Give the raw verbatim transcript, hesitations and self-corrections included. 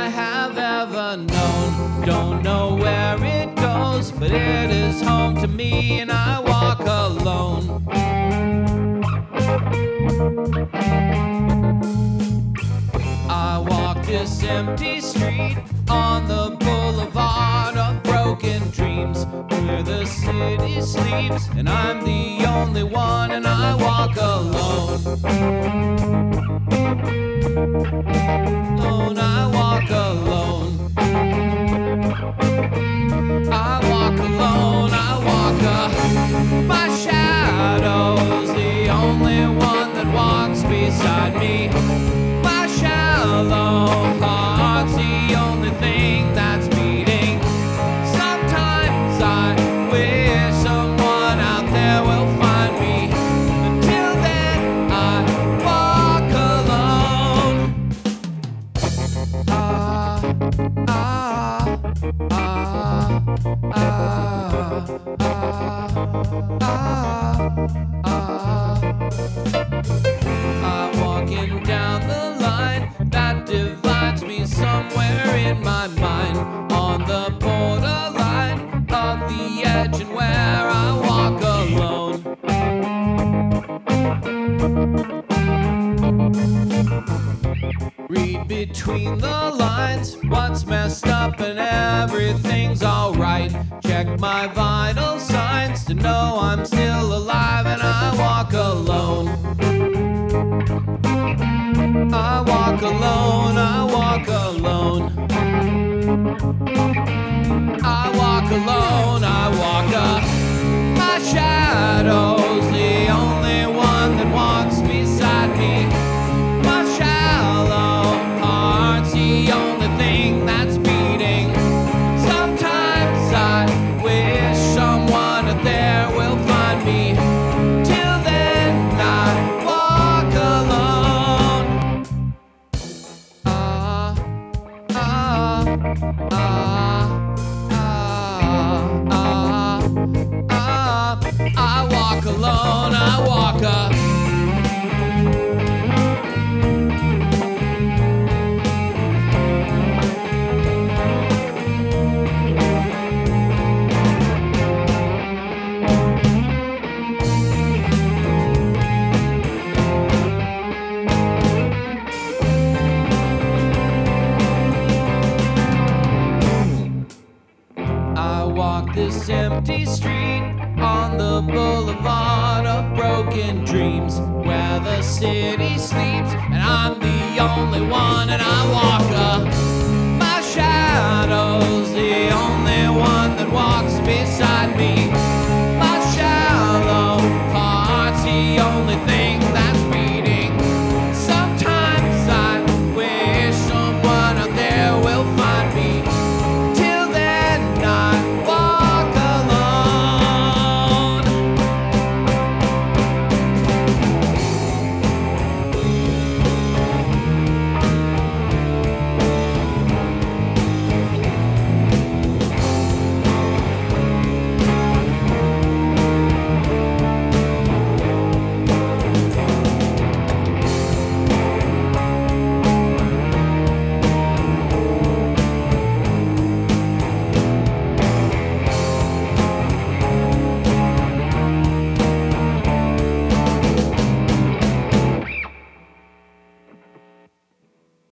I have ever known. Don't know where it goes, but it is home to me, and I walk alone. I walk this empty street on the boulevard of broken dreams, where the city sleeps, and I'm the only one, and I walk alone. Alone, I walk alone. I walk alone, I walk a my shadow's the only one that walks beside me. My shallow heart's the only thing that's beating. Sometimes I wish someone out there will find me. Until then, I walk alone. Ah, ah, ah, ah, ah, ah, I'm walking down the line that divides me somewhere in my mind, on the borderline of the edge, and where I walk alone. Read between the lines what's messed up, and everything's alright. Check my vital signs to know I'm still alive, and I walk alone. I walk alone, I walk alone. I walk alone, I walk a my shadow's the only one that walks beside me. My shallow heart's the only thing that's beating. Sometimes I wish someone out there will find me. Till then I walk alone. Ah, ah, ah, ah, ah, ah. I walk alone, I walk a this empty street on the boulevard of broken dreams, where the city sleeps, and I'm the only one, and I walk